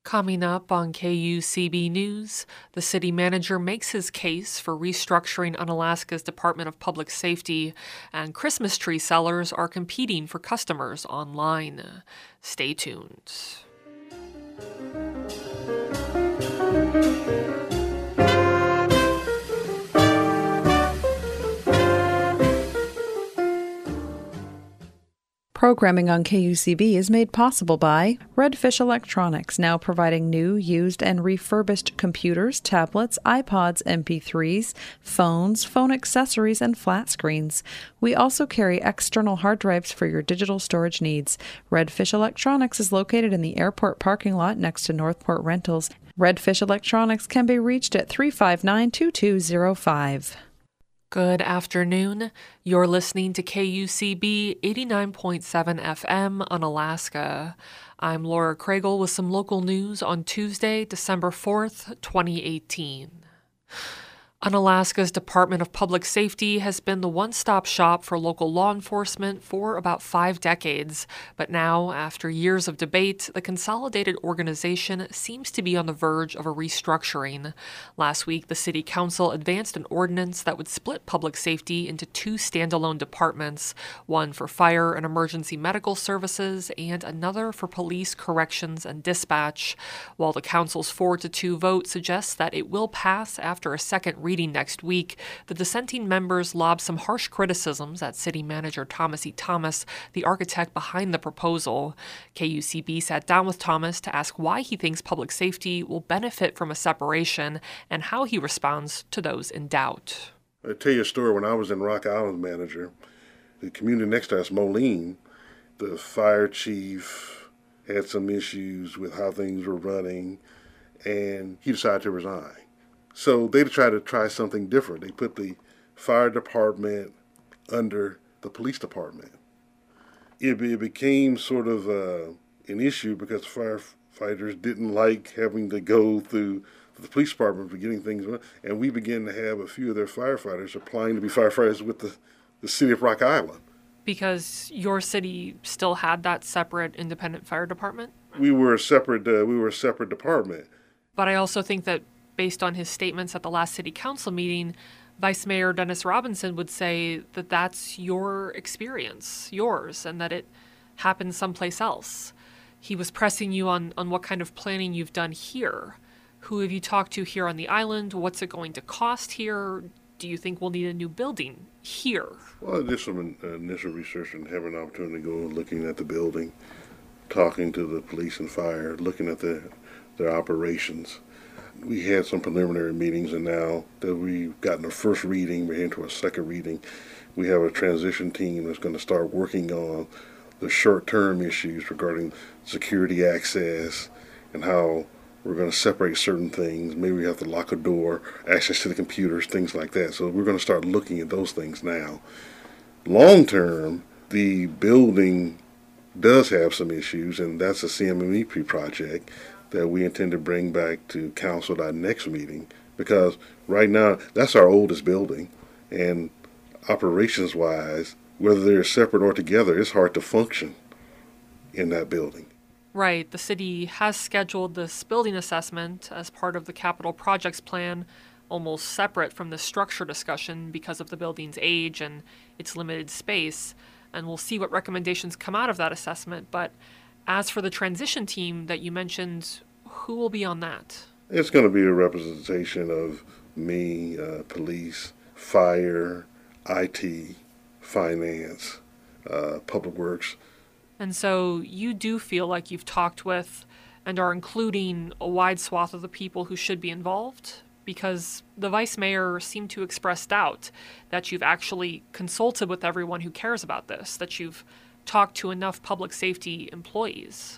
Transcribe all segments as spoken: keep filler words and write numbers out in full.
Coming up on K U C B News, the city manager makes his case for restructuring Unalaska's Department of Public Safety, and Christmas tree sellers are competing for customers online. Stay tuned. Programming on K U C B is made possible by Redfish Electronics, now providing new, used, and refurbished computers, tablets, iPods, M P threes, phones, phone accessories, and flat screens. We also carry external hard drives for your digital storage needs. Redfish Electronics is located in the airport parking lot next to Northport Rentals. Redfish Electronics can be reached at three five nine, two two zero five. Good afternoon. You're listening to K U C B eighty-nine point seven F M on Alaska. I'm Laura Craigle with some local news on Tuesday, December fourth, twenty eighteen. Unalaska's Department of Public Safety has been the one-stop shop for local law enforcement for about five decades, but now, after years of debate, the consolidated organization seems to be on the verge of a restructuring. Last week, the City Council advanced an ordinance that would split public safety into two standalone departments, one for fire and emergency medical services and another for police, corrections, and dispatch. While the Council's four to two vote suggests that it will pass after a second reading reading next week, the dissenting members lobbed some harsh criticisms at City Manager Thomas E. Thomas, the architect behind the proposal. K U C B sat down with Thomas to ask why he thinks public safety will benefit from a separation and how he responds to those in doubt. I'll tell you a story. When I was in Rock Island manager, the community next to us, Moline, the fire chief had some issues with how things were running, and he decided to resign. So they tried to try something different. They put the fire department under the police department. It, it became sort of uh, an issue because firefighters didn't like having to go through the police department for getting things done. And we began to have a few of their firefighters applying to be firefighters with the, the city of Rock Island. Because your city still had that separate independent fire department? We were a separate, uh, we were a separate department. But I also think that based on his statements at the last city council meeting, Vice Mayor Dennis Robinson would say that that's your experience, yours, and that it happened someplace else. He was pressing you on, on what kind of planning you've done here. Who have you talked to here on the island? What's it going to cost here? Do you think we'll need a new building here? Well, I did some initial research and having an opportunity to go looking at the building, talking to the police and fire, looking at the, their operations. We had some preliminary meetings, and now that we've gotten a first reading, we're into a second reading. We have a transition team that's going to start working on the short-term issues regarding security access and how we're going to separate certain things. Maybe we have to lock a door, access to the computers, things like that. So we're going to start looking at those things now. Long-term, the building does have some issues, and that's a C M M E P project that we intend to bring back to council at our next meeting, because right now that's our oldest building, and operations-wise, whether they're separate or together, it's hard to function in that building. Right. The city has scheduled this building assessment as part of the capital projects plan, almost separate from the structure discussion because of the building's age and its limited space, and we'll see what recommendations come out of that assessment. But as for the transition team that you mentioned, who will be on that? It's going to be a representation of me, uh, police, fire, I T, finance, uh, public works. And so you do feel like you've talked with and are including a wide swath of the people who should be involved? Because the vice mayor seemed to express doubt that you've actually consulted with everyone who cares about this, that you've talk to enough public safety employees.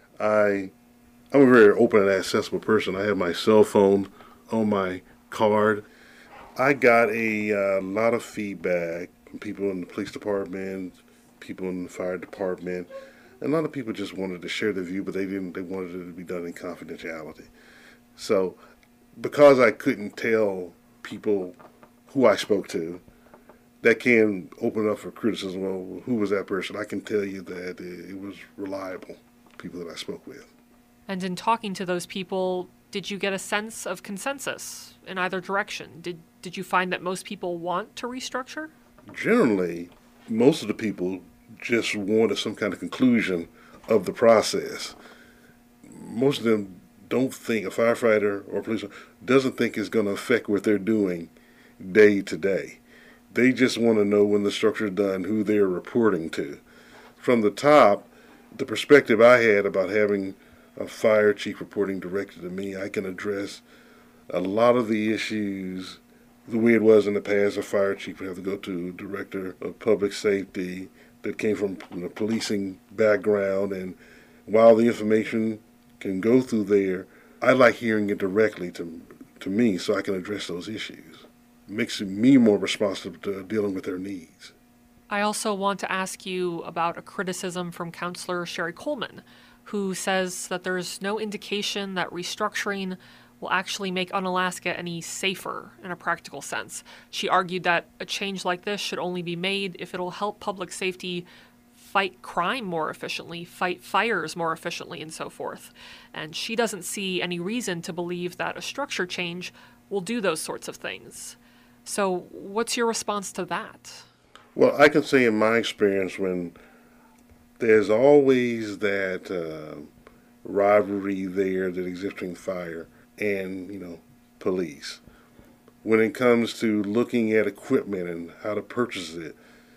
I, I'm a very open and accessible person. I have my cell phone on my card. I got a uh, lot of feedback from people in the police department, people in the fire department, and a lot of people just wanted to share their view, but they didn't. They wanted it to be done in confidentiality. So, because I couldn't tell people who I spoke to, that can open up for criticism. Well, who was that person? I can tell you that it was reliable, people that I spoke with. And in talking to those people, did you get a sense of consensus in either direction? Did did you find that most people want to restructure? Generally, most of the people just wanted some kind of conclusion of the process. Most of them don't think a firefighter or police doesn't think it's going to affect what they're doing day to day. They just want to know when the structure is done, who they're reporting to. From the top, the perspective I had about having a fire chief reporting directly to me, I can address a lot of the issues the way it was in the past. A fire chief would have to go to a director of public safety that came from a policing background, and while the information can go through there, I like hearing it directly to to me so I can address those issues. It makes me more responsible to dealing with their needs. I also want to ask you about a criticism from Counselor Sherry Coleman, who says that there's no indication that restructuring will actually make Unalaska any safer in a practical sense. She argued that a change like this should only be made if it'll help public safety fight crime more efficiently, fight fires more efficiently, and so forth. And she doesn't see any reason to believe that a structure change will do those sorts of things. So what's your response to that? Well, I can say in my experience, when there's always that uh, rivalry there that exists between fire and, you know, police. When it comes to looking at equipment and how to purchase it,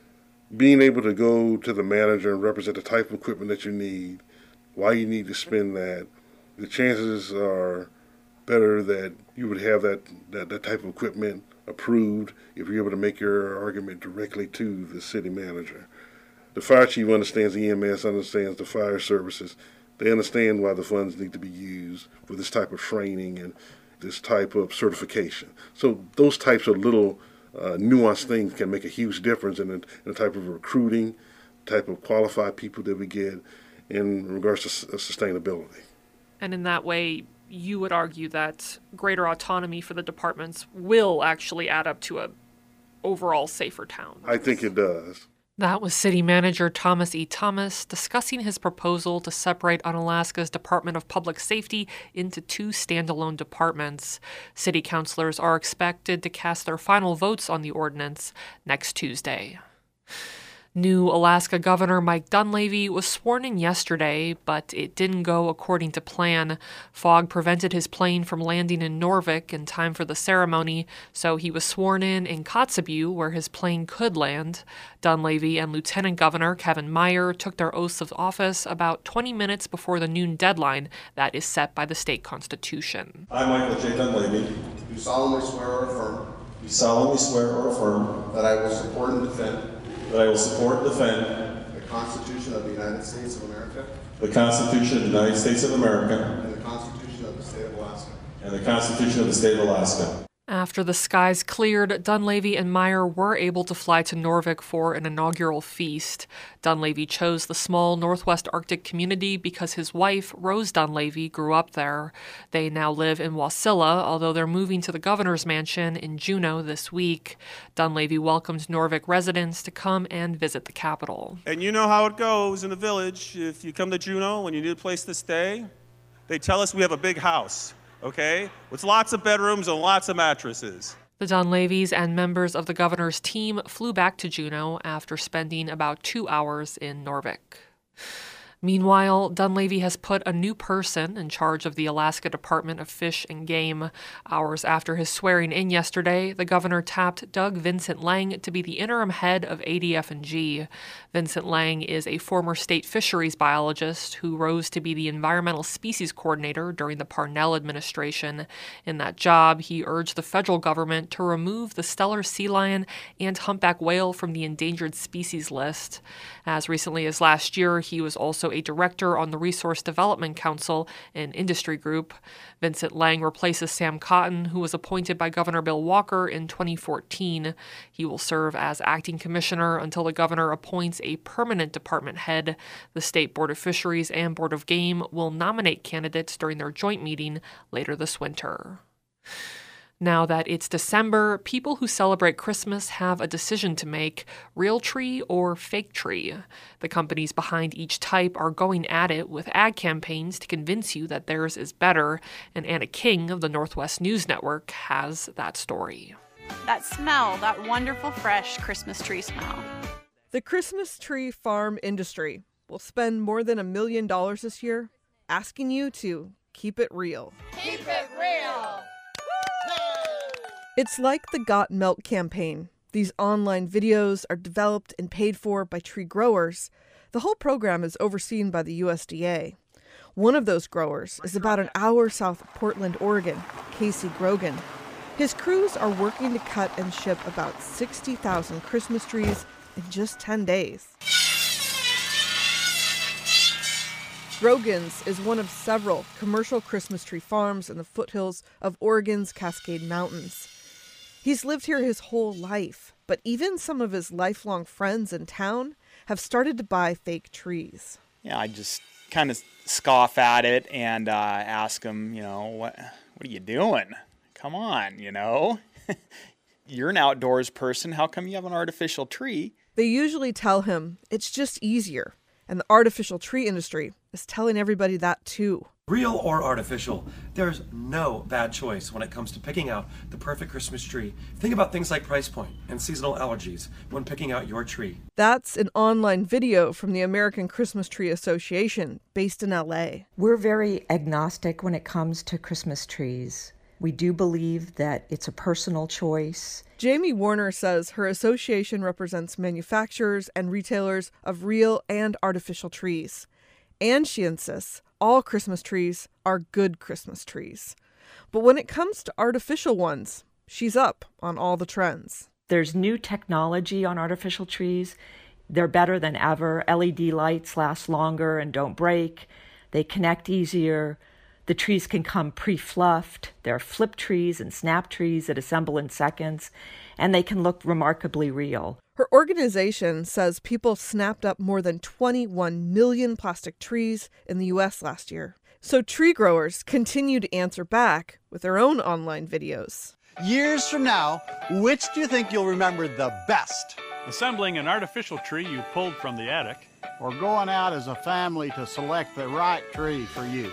being able to go to the manager and represent the type of equipment that you need, why you need to spend that, the chances are better that you would have that, that, that type of equipment approved if you're able to make your argument directly to the city manager. The fire chief understands the E M S, understands the fire services. They understand why the funds need to be used for this type of training and this type of certification. So those types of little uh, nuanced things can make a huge difference in the, in the type of recruiting, type of qualified people that we get in regards to s- sustainability. And in that way, you would argue that greater autonomy for the departments will actually add up to a overall safer town. I think it does. That was City Manager Thomas E. Thomas discussing his proposal to separate Unalaska's Department of Public Safety into two standalone departments. City councilors are expected to cast their final votes on the ordinance next Tuesday. New Alaska Governor Mike Dunleavy was sworn in yesterday, but it didn't go according to plan. Fog prevented his plane from landing in Norvik in time for the ceremony, so he was sworn in in Kotzebue, where his plane could land. Dunleavy and Lieutenant Governor Kevin Meyer took their oaths of office about twenty minutes before the noon deadline that is set by the state constitution. I, Michael J. Dunleavy, do solemnly swear or affirm do solemnly swear or affirm that I will support and defend that I will support and defend the Constitution of the United States of America the Constitution of the United States of America and the Constitution of the State of Alaska. and the Constitution of the State of Alaska. After the skies cleared, Dunleavy and Meyer were able to fly to Norvik for an inaugural feast. Dunleavy chose the small Northwest Arctic community because his wife, Rose Dunleavy, grew up there. They now live in Wasilla, although they're moving to the governor's mansion in Juneau this week. Dunleavy welcomed Norvik residents to come and visit the capital. And you know how it goes in the village. If you come to Juneau and you need a place to stay, they tell us we have a big house. Okay, with lots of bedrooms and lots of mattresses. The Dunleavys and members of the governor's team flew back to Juneau after spending about two hours in Norvik. Meanwhile, Dunleavy has put a new person in charge of the Alaska Department of Fish and Game. Hours after his swearing in yesterday, the governor tapped Doug Vincent Lang to be the interim head of A D F and G. Vincent Lang is a former state fisheries biologist who rose to be the environmental species coordinator during the Parnell administration. In that job, he urged the federal government to remove the Steller sea lion and humpback whale from the endangered species list. As recently as last year, he was also a director on the Resource Development Council, an industry group. Vincent Lang replaces Sam Cotton, who was appointed by Governor Bill Walker in twenty fourteen. He will serve as acting commissioner until the governor appoints a permanent department head. The State Board of Fisheries and Board of Game will nominate candidates during their joint meeting later this winter. Now that it's December, people who celebrate Christmas have a decision to make: real tree or fake tree. The companies behind each type are going at it with ad campaigns to convince you that theirs is better, and Anna King of the Northwest News Network has that story. That smell, that wonderful fresh Christmas tree smell. The Christmas tree farm industry will spend more than a million dollars this year asking you to keep it real. Keep it real! It's like the Got Milk campaign. These online videos are developed and paid for by tree growers. The whole program is overseen by the U S D A. One of those growers is about an hour south of Portland, Oregon, Casey Grogan. His crews are working to cut and ship about sixty thousand Christmas trees in just ten days. Grogan's is one of several commercial Christmas tree farms in the foothills of Oregon's Cascade Mountains. He's lived here his whole life, but even some of his lifelong friends in town have started to buy fake trees. Yeah, I just kind of scoff at it and uh, ask them, you know, what, what are you doing? Come on, you know. You're an outdoors person. How come you have an artificial tree? They usually tell him it's just easier, and the artificial tree industry is telling everybody that too. Real or artificial, there's no bad choice when it comes to picking out the perfect Christmas tree. Think about things like price point and seasonal allergies when picking out your tree. That's an online video from the American Christmas Tree Association, based in L A. We're very agnostic when it comes to Christmas trees. We do believe that it's a personal choice. Jamie Warner says her association represents manufacturers and retailers of real and artificial trees. And she insists all Christmas trees are good Christmas trees. But when it comes to artificial ones, she's up on all the trends. There's new technology on artificial trees. They're better than ever. L E D lights last longer and don't break. They connect easier. The trees can come pre-fluffed. There are flip trees and snap trees that assemble in seconds, and they can look remarkably real. Her organization says people snapped up more than twenty-one million plastic trees in the U S last year. So tree growers continue to answer back with their own online videos. Years from now, which do you think you'll remember the best? Assembling an artificial tree you pulled from the attic. Or going out as a family to select the right tree for you.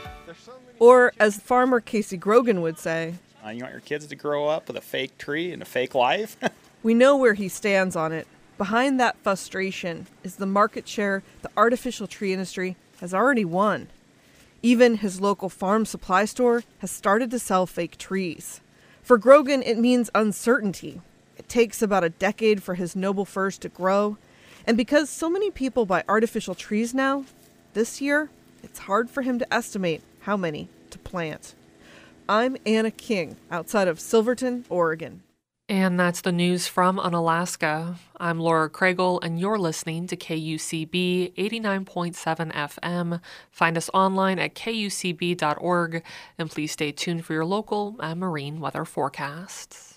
Or, as farmer Casey Grogan would say, uh, you want your kids to grow up with a fake tree and a fake life? We know where he stands on it. Behind that frustration is the market share the artificial tree industry has already won. Even his local farm supply store has started to sell fake trees. For Grogan, it means uncertainty. It takes about a decade for his noble firs to grow. And because so many people buy artificial trees now, this year, it's hard for him to estimate how many to plant. I'm Anna King, outside of Silverton, Oregon. And that's the news from Unalaska. I'm Laura Craigle, and you're listening to K U C B eighty-nine point seven F M. Find us online at K U C B dot org, and please stay tuned for your local and marine weather forecasts.